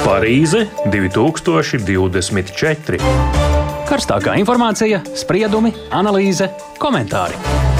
Parīze 2024. Karstākā informācija, spriedumi, analīze, komentāri.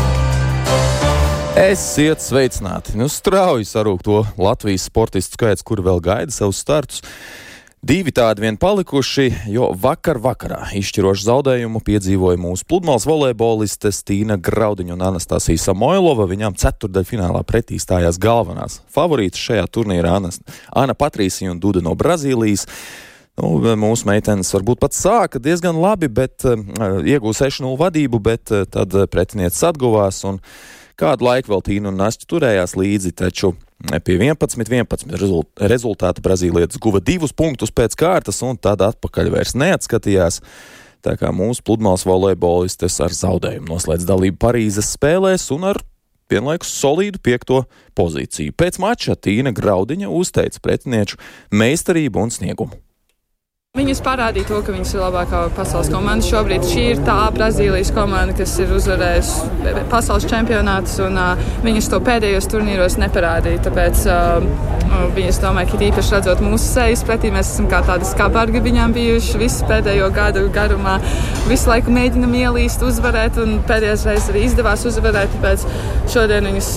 Esiet sveicināti! Strauji sarūk to Latvijas sportistu skaits, kuri vēl gaida savus startus. 2 tādi vien palikuši, jo vakarā izšķirošu zaudējumu piedzīvoja mūsu pludmales volejbolistes Tīna Graudiņa un Anastasija Samoilova. Viņām ceturtdaļfinālā pretī stājās galvenās favorītas šajā turnīrā Ana Patrīsija un Duda no Brazīlijas. Mūsu meitenes varbūt pat sāka diezgan labi, bet iegūja 6-0 vadību, bet tad pretinieces atguvās un kādu laiku vēl Tīna un Nasķa turējās līdzi, taču pie 11-11 rezultāta brazīlietis guva 2 punktus pēc kārtas un tad atpakaļ vairs neatskatījās. Tā kā mūsu pludmales volejbolistes ar zaudējumu noslēdz dalību Parīzes spēlēs un ar vienlaikus solīdu 5. pozīciju. Pēc mača Tīna Graudiņa uzteica pretinieču meistarību un sniegumu. Viņas parādīja to, ka viņas ir labākā pasaules komanda. Šobrīd šī ir tā Brazīlijas komanda, kas ir uzvarējusi pasaules čempionātus, un viņas to pēdējos turnīros neparādīja. Tāpēc viņas domāju, ka īpaši redzot mūsu sejas pretī, mēs esam kā tādas kabargi viņām bijuši visu pēdējo gadu garumā. Visu laiku mēģinam ielīst, uzvarēt, un pēdējais reizes arī izdevās uzvarēt, tāpēc šodien viņas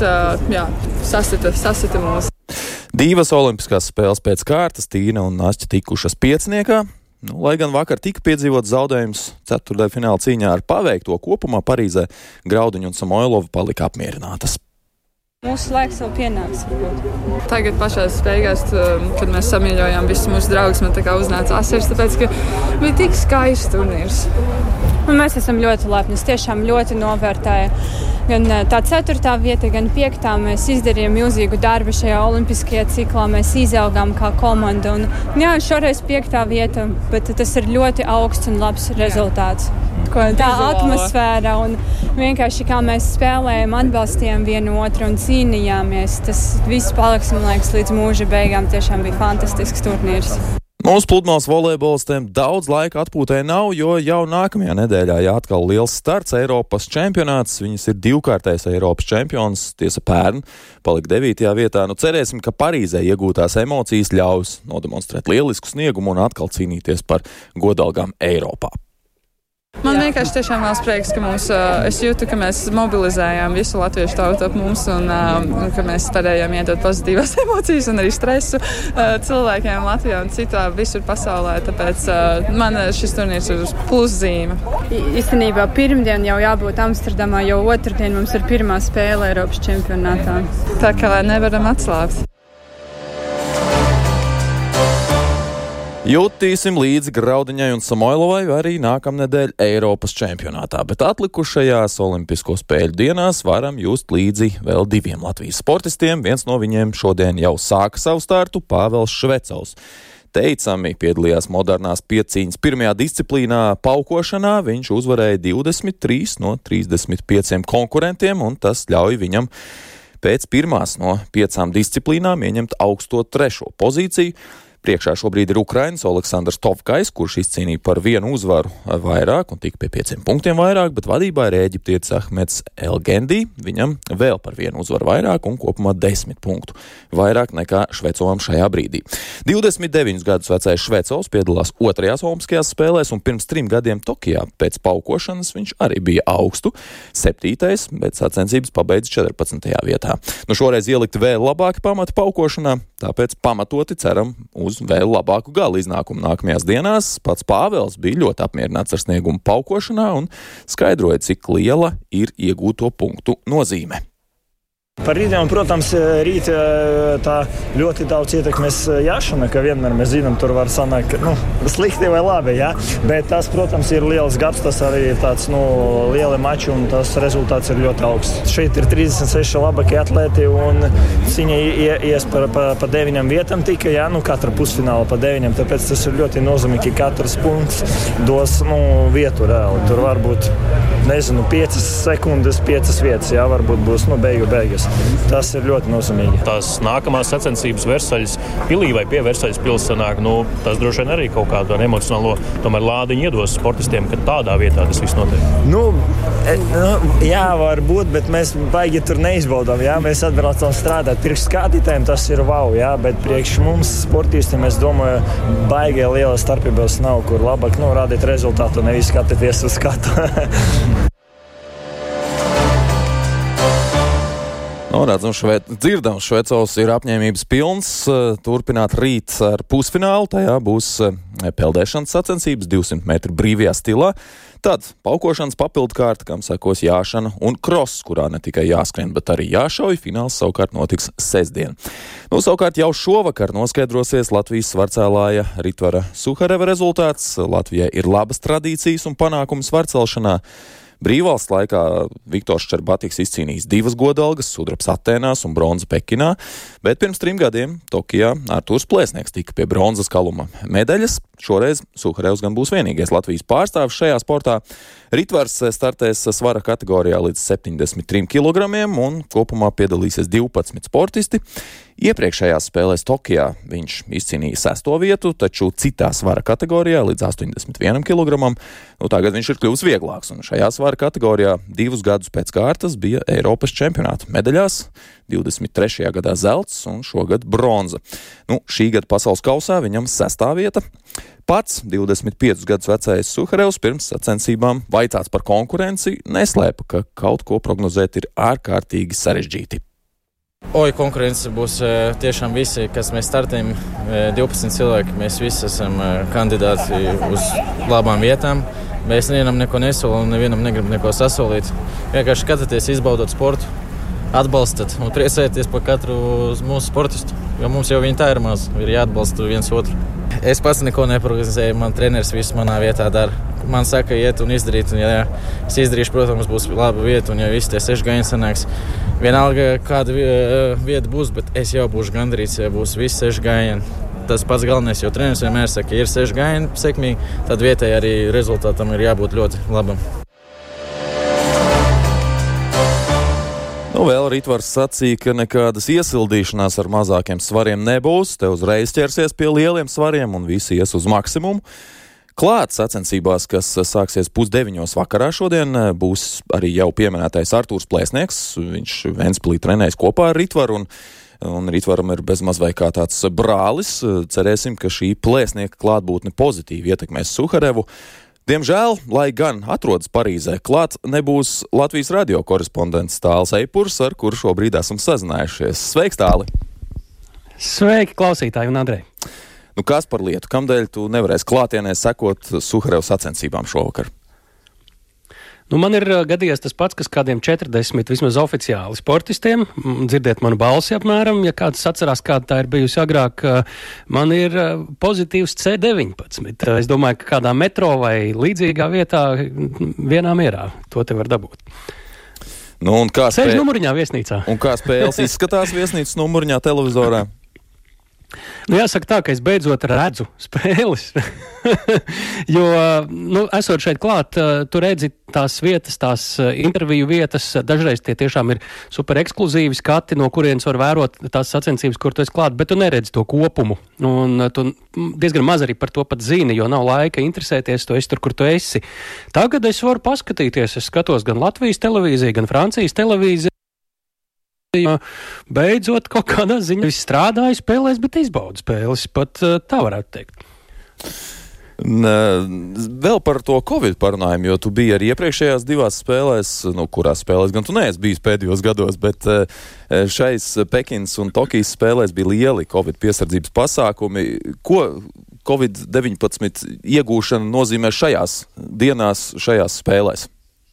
sasita mūs. 2 olimpiskās spēles pēc kārtas Tīna un Nasķa tikušas pieciniekā. Lai gan vakar tika piedzīvot zaudējums ceturtdaļfināla cīņā ar paveikto kopumā Parīzē, Graudiņa un Samoilova palika apmierinātas. Mūsu laiks vēl pienāks. Tagad pašās beigās, kad mēs samīļojām visus mūsu draugus, man tā kā uznāca asirs, tāpēc, ka bija tik skaists turnīrs. Un mēs esam ļoti lepni, tiešām ļoti novērtēja. Gan tā 4. vieta, gan 5. mēs izdarījām milzīgu darbu šajā olimpiskajā ciklā. Mēs izaugām kā komanda. Un, šoreiz 5. vieta, bet tas ir ļoti augsts un labs rezultāts. Tā atmosfēra un vienkārši kā mēs spēlējām, atbalstījām vienu otru un cīnījāmies. Tas viss paliks, man liekas, līdz mūža beigām. Tiešām bija fantastisks turnīrs. Mūsu pludmales volejbolistiem daudz laika atpūtai nav, jo jau nākamajā nedēļā atkal liels starts Eiropas čempionāts. Viņas ir 2-kārtais Eiropas čempions, tiesa pērn, palika 9. vietā. Cerēsim, ka Parīzē iegūtās emocijas ļaus nodemonstrēt lielisku sniegumu un atkal cīnīties par godalgām Eiropā. Man vienkārši tiešām vēl prieks, ka es jūtu, ka mēs mobilizējām visu latviešu tautu ap mums un ka mēs spējām iedot pozitīvas emocijas un arī stresu cilvēkiem Latvijā un citā visur pasaulē. Tāpēc man šis turnīrs ir uz pluszīme. Īstenībā pirmdien jau jābūt Amsterdamā, jo otrdien mums ir pirmā spēle Eiropas čempionātā. Tā kā nevaram atslābt. Jutīsim līdzi Graudiņai un Samoilovai arī nākamnedēļ Eiropas čempionātā, bet atlikušajās olimpisko spēļu dienās varam just līdzi vēl 2 Latvijas sportistiem. Viens no viņiem šodien jau sāka savu startu, Pāvels Švecovs. Teicami piedalījās modernās piecīņas pirmajā disciplīnā paukošanā. Viņš uzvarēja 23 no 35 konkurentiem, un tas ļauj viņam pēc pirmās no 5 disciplīnām ieņemt augsto 3. pozīciju. Priekšā šobrīd ir Ukrainas Oleksandrs Tovkais, kurš izcīnīja par 1 uzvaru vairāk un tika pie 5 punktiem vairāk, bet vadībā ir ēģiptietis Ahmeds Elgendi. Viņam vēl par 1 uzvaru vairāk un kopumā 10 punktu vairāk nekā Švecovam šajā brīdī. 29 gadus vecais Švecovs piedalās 2. olimpiskajās spēlēs un pirms 3 gadiem Tokijā. Pēc paukošanas viņš arī bija augstu 7., bet sacensības pabeidz 14. vietā. Šoreiz ielikt vēl labāki pamati paukošanā, tāpēc pamatoti ceram uz vēl labāku gala iznākumu nākamajās dienās. Pats Pāvels bija ļoti apmierināts ar sniegumu paukošanā un skaidroja, cik liela ir iegūto punktu nozīme. Par rītdienu, protams, rīt tā ļoti daudz ietekmēs jāšana, ka vienmēr mēs zinām, tur var sanākt, slikti vai labi, jā. Bet tas, protams, ir liels gads, tas arī ir tāds, lieli mači un tas rezultāts ir ļoti augsts. Šeit ir 36 labākie atlēti un cīņa ies pa 9 vietām tikai, jā, katra pusfināla pa 9, tāpēc tas ir ļoti nozīmīgi, ka katrs punkts dos, vietu reāli. Tur varbūt, 5 sekundes, 5 vietas, jā, varbūt būs, beigas. gatavs. Tas ir ļoti nozīmīgi. Tās nākamās sacensības Versaļas pilī vai pie Versaļas pils sanāk, tas droši vien arī kaut kādu emocionālo tomēr lādiņu iedos sportistiem, ka tādā vietā tas viss notiek. Jā, varbūt, bet mēs baigi tur neizbaudām. Jā? Mēs atbraucam strādāt. Priekš skatītājiem tas ir wow, jā? Bet priekš mums sportistiem, es domāju, baigi liela starpības nav, kur labāk rādīt rezultātu, nevis skatīties uz skatu. Dzirdams, Švecovs ir apņēmības pilns turpināt rīt ar pusfinālu. Tajā būs peldēšanas sacensības 200 metru brīvajā stilā. Tad paukošanas papildkārta, kam sekos jāšana un kross, kurā ne tikai jāskrien, bet arī jāšauj. Fināls savukārt notiks sestdien. Savukārt jau šovakar noskaidrosies Latvijas svarcēlāja Ritvara Suhareva rezultāts. Latvijai ir labas tradīcijas un panākumi svarcelšanā. Brīvvalsts laikā Viktors Čerbatiks izcīnījis 2 godalgas, sudrabs Atēnās un bronza Pekinā, bet pirms 3 gadiem Tokijā Artūrs Plēsnieks tika pie bronzas kaluma medaļas. Šoreiz Suharevs gan būs vienīgais Latvijas pārstāvis šajā sportā. Ritvars startēs svara kategorijā līdz 73 kg un kopumā piedalīsies 12 sportisti. Iepriekšējās spēlēs Tokijā viņš izcīnīja 6. vietu, taču citā svara kategorijā līdz 81 kg. Tagad viņš ir kļuvis vieglāks, un šajā svara kategorijā 2 gadus pēc kārtas bija Eiropas čempionāta medaļās. 23. gadā zelts un šogad bronza. Šī gada pasaules kausā viņam 6. vieta. Pats 25 gadus vecais Suharevs pirms sacensībām vaicāts par konkurenci neslēpa, ka kaut ko prognozēt ir ārkārtīgi sarežģīti. Konkurence būs tiešām visi, kas mēs startējam, 12 cilvēki, mēs visi esam kandidāti uz labām vietām. Mēs nevienam neko nesolam un nevienam negribam neko sasolīt. Vienkārši skatieties, izbaudot sportu, atbalstat un priecājieties par katru mūsu sportistu, jo mums jau viņi tā ir maz, ir jāatbalsta viens otru. Es pats neko neprognozēju, man treneris visu manā vietā dara. Man saka, iet un izdarīt, un ja es izdarīšu, protams, būs laba vieta, un ja visi tie 6 gājieni sanāks, vienalga kāda vieta būs, bet es jau būšu gandrīz, ja būs visi 6 gājieni. Tas pats galvenais, jo treneris vienmēr saka, ja ir 6 gājieni sekmīgi, tad vietai arī rezultātam ir jābūt ļoti labam. Vēl Ritvars sacīja, ka nekādas iesildīšanās ar mazākiem svariem nebūs, te uzreiz ķersies pie lieliem svariem un visi ies uz maksimumu. Klāt sacensībās, kas sāksies 8:30 vakarā šodien, būs arī jau pieminētais Artūrs Plēsnieks. Viņš Ventspilī trenējas kopā ar Ritvaru un Ritvaram ir bezmaz vai kā tāds brālis. Cerēsim, ka šī Plēsnieka klātbūtne pozitīvi ietekmēs Suharevu. Diemžēl, lai gan atrodas Parīzē, klāt nebūs Latvijas radio korespondents Tāls Eipurs, ar kuru šobrīd esam sazinājušies. Sveiks, Tāli! Sveiki, klausītāji un Andrej! Kas par lietu? Kamdēļ tu nevarēsi klātienē sekot Suhareva sacensībām šovakar? Man ir gadījies tas pats, kas kādiem 40 vismaz oficiāli sportistiem. Dzirdiet manu balsi apmēram, ja kāds atcerās, kāda tā ir bijusi agrāk. Man ir pozitīvs C19. Es domāju, ka kādā metro vai līdzīgā vietā vienā mierā to te var dabūt. Sēž numuriņā viesnīcā. Un kā spēles izskatās viesnīcas numuriņā televizorā? Jāsaka tā, ka es beidzot redzu spēles, jo, esot šeit klāt, tu redzi tās vietas, tās interviju vietas, dažreiz tie tiešām ir super ekskluzīvi skati, no kurienes var vērot tās sacensības, kur tu esi klāt, bet tu neredzi to kopumu, un tu diezgan maz arī par to pat zini, jo nav laika interesēties, tu esi tur, kur tu esi. Tagad es varu paskatīties, es skatos gan Latvijas televīziju, gan Francijas televīziju. Beidzot, kaut kādā ziņā viss strādāja spēlēs, bet izbauda spēles, pat tā varētu teikt. Vēl par to Covid parunājumu, jo tu biji arī iepriekšējās 2 spēlēs, kurās spēlēs gan tu neesi bijis pēdējos gados, bet šais Pekinas un Tokijas spēlēs bija lieli Covid piesardzības pasākumi. Ko Covid-19 iegūšana nozīmē šajās dienās, šajās spēlēs?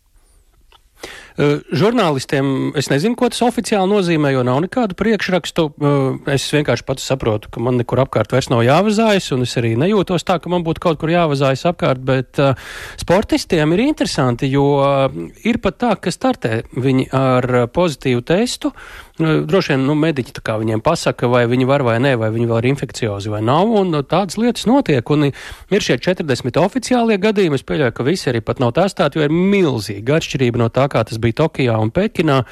Žurnālistiem es nezinu, ko tas oficiāli nozīmē, jo nav nekādu priekšrakstu. Es vienkārši pats saprotu, ka man nekur apkārt vairs nav jāvazājas, un es arī nejūtos tā, ka man būtu kaut kur jāvazājas apkārt, bet sportistiem ir interesanti, jo ir pat tā, ka startē viņi ar pozitīvu testu. Droši vien, mediķi tā kā viņiem pasaka, vai viņi var vai nē, vai viņi vēl ir infekciozi vai nav, un tādas lietas notiek, un ir šie 40 oficiālie gadījumi. Es pieļauju, ka visi arī pat nav testēti, jo ir milzīga atšķirība no tā, kā tas bija Tokijā un Pekinā.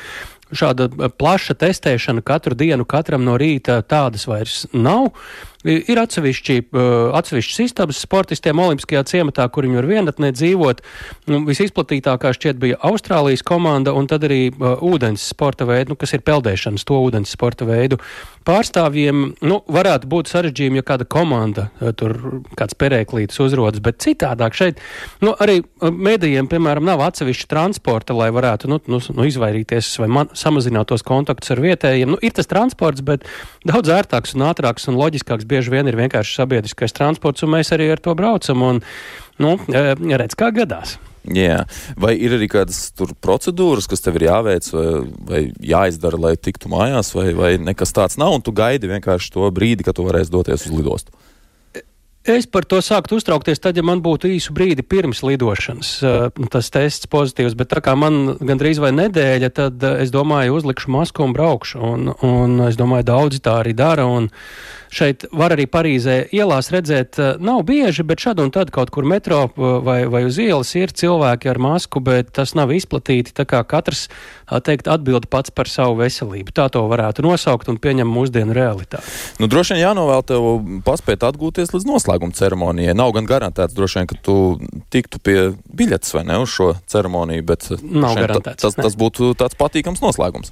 šāda plaša testēšana katru dienu, katram no rīta tādas vairs nav. Ir atsevišķas istabas sportistiem Olimpiskajā ciematā, kur viņi var vienatnē dzīvot. Visizplatītākā šķiet bija Austrālijas komanda un tad arī ūdens sporta veidu, kas ir peldēšanas, to ūdens sporta veidu pārstāvjiem. Varētu būt sarežģījumi, ja kāda komanda tur kāds perēklītis uzrodas, bet citādāk šeit arī medijiem, piemēram, nav atsevišķa transporta, lai varētu izvairīties vai samazināt tos kontaktus ar vietējiem. Ir tas transports, bet daudz ērtāks un ātrāks un loģiskāks bieži vien ir vienkārši sabiedriskais transports, un mēs arī ar to braucam, un, redz, kā gadās. Jā. Vai ir arī kādas tur procedūras, kas tev ir jāveic vai jāizdara, lai tiktu mājās, vai nekas tāds nav, un tu gaidi vienkārši to brīdi, kad tu varēsi doties uz lidostu? Es par to sāktu uztraukties tad, ja man būtu īsu brīdi pirms lidošanas tas tests pozitīvs, bet tā kā man gandrīz vai nedēļa, tad es domāju, uzlikšu masku un braukšu, un es domāju, daudzi tā arī dara, un šeit var arī Parīzē ielās redzēt, nav bieži, bet šad un tad kaut kur metro vai uz ielas ir cilvēki ar masku, bet tas nav izplatīti, tā kā katrs, atbild pats par savu veselību. Tā to varētu nosaukt un pieņem mūsdienu realitāti. Droši vien jānovēl tev paspēt atgūties līdz noslēguma ceremonijai. Nav gan garantēts droši vien, ka tu tiktu pie biļetes vai ne uz šo ceremoniju, bet nav garantēts. Tas būtu tāds patīkams noslēgums.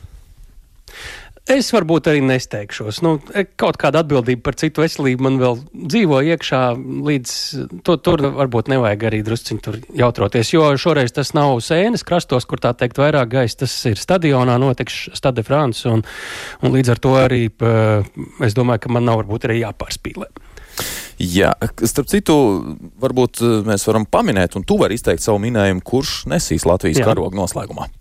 Es varbūt arī nesteigšos. Kaut kāda atbildība par citu veselību man vēl dzīvo iekšā līdz tur varbūt nevajag arī drusciņi tur jautroties, jo šoreiz tas nav Sēnes krastos, kur tā teikt vairāk gaisa, tas ir stadionā notiks Stade de France, un līdz ar to arī es domāju, ka man nav varbūt arī jāpārspīlē. Jā, starp citu, varbūt mēs varam paminēt, un tu vari izteikt savu minējumu, kurš nesīs Latvijas karogu noslēgumā.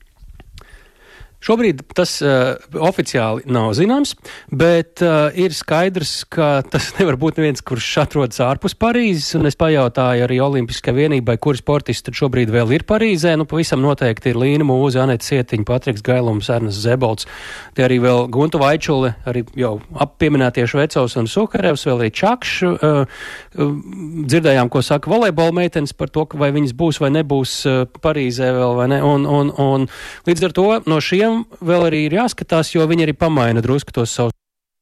Šobrīd tas oficiāli nav zināms, bet ir skaidrs, ka tas nevar būt neviens, kurš atrodas ārpus Parīzes, un es pajautāju arī Olimpiskajai vienībai, kuri sportisti tad šobrīd vēl ir Parīzē. Pavisam noteikti ir Līna Mūze, Aneta Sietiņa, Patriks Gailums, Ernests Zebolts, tie arī vēl Gunta Vaičule, arī jau pieminētie Švecovs un Sukarevs, vēl arī Čakšs. Dzirdējām, ko saka volejbola meitenes par to, vai viņas būs vai nebūs Parīzē vēl vai ne, un līdz ar to no šiem vēl arī ir jāskatās, jo viņi arī pamaina drusku tos savus.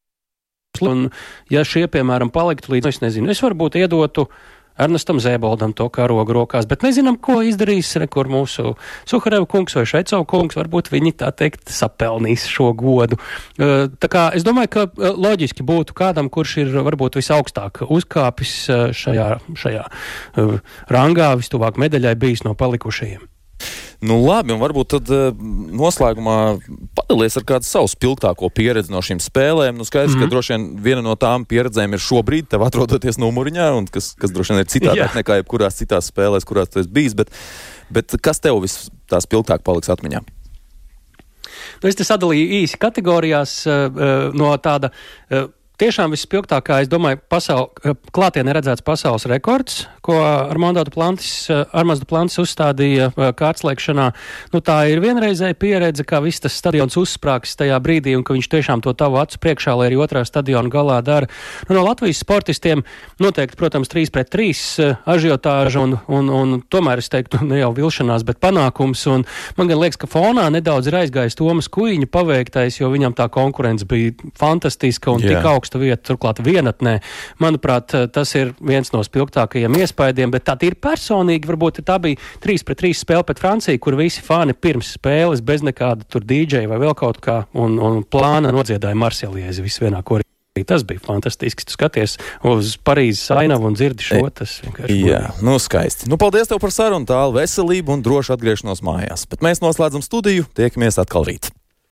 Un ja šie, piemēram, paliktu līdz, es nezinu, es varbūt iedotu Ernestam Zēboldam to karogu rokās, bet nezinām, ko izdarīs kur mūsu Suhareva kungs vai Švecova kungs, varbūt viņi tā teikt sapelnīs šo godu. Tā kā es domāju, ka loģiski būtu kādam, kurš ir varbūt visaugstāk uzkāpis šajā rangā, vistuvāk medaļai bijis no palikušajiem. Labi, un varbūt tad noslēgumā padalies ar kādu savu spilgtāko pieredzi no šīm spēlēm. Skaidrs, ka droši vien viena no tām pieredzēm ir šobrīd tev atrodoties numuriņā, un kas droši vien ir citādāk nekā jebkurās citās spēlēs, kurās tu esi bijis, bet kas tev tā spilgtāk paliks atmiņā? Es te sadalīju īsi kategorijās no tāda tiešām vispilgtākā, es domāju, klātienē redzēts pasaules rekords, ko Armando Duplantis uzstādīja kārtslēgšanā. Tā ir vienreizēja pieredze, kā viss tas stadions uzsprāgs tajā brīdī, un ka viņš tiešām to tavu acu priekšā, lai arī otrā stadiona galā dara. No Latvijas sportistiem noteikti, protams, 3-3 ažiotāža, un tomēr es teiktu, ne jau vilšanās, bet panākums, un man gan liekas, ka fonā nedaudz ir aizgājis Tomas Kuiņa paveiktais, jo viņam tā konkurence bija fantastiska un tik augsta vieta, turklāt vienatnē. Manuprāt, tas ir viens no spilgtākajiem iespaidiem, bet tā ir personīgi, varbūt tā bija 3-3 spēle pret Franciju, kur visi fani pirms spēles bez nekāda tur DJ vai vēl kaut kā un plāna nodziedāja Marseliezi visu vienā korī. Tas bija fantastiski. Tu skaties uz Parīzes ainavu un dzirdi šo, tas vienkārši. Jā, skaisti. Paldies tev par sarunu, tālu veselību un drošu atgriešanos mājās. Bet mēs noslēdzam studiju, tiekamies atkal rīt.